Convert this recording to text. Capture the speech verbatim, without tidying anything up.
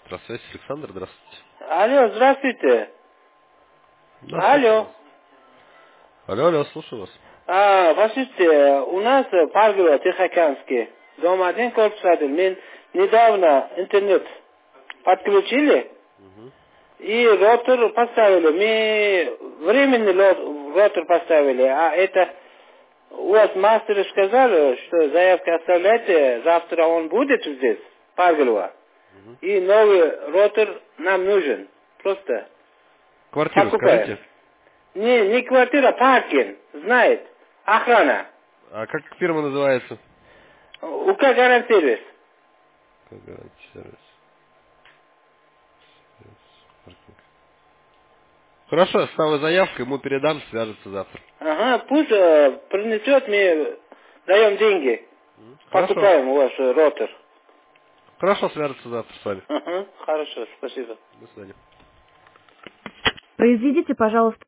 Здравствуйте, Александр, здравствуйте. Алло, здравствуйте. Да, слушаю Алло. вас. Алло, алло, слушаю вас. А, послушайте, у нас Паргова, Тихоокеанский, дом один, корпус один. Мы недавно интернет подключили Угу. и ротор поставили. Мы временный ло- ротор поставили, а это у вас мастер сказал, что заявку оставляйте, завтра он будет здесь, Паргова. Угу. И новый ротор нам нужен. Просто Квартиру покупаем. скажите. Не, не квартира, паркинг. Знает. Охрана. А как фирма называется? УК гарантирует. Как гарантия сервис. Паркинг. Хорошо, оставлю заявку, ему передам, свяжется завтра. Ага, пусть э, принесет, мы даем деньги. М? Хорошо. Покупаем ваш э, ротор. Хорошо, свяжется завтра с вами. Ага, хорошо, спасибо. До свидания. Произведите, пожалуйста,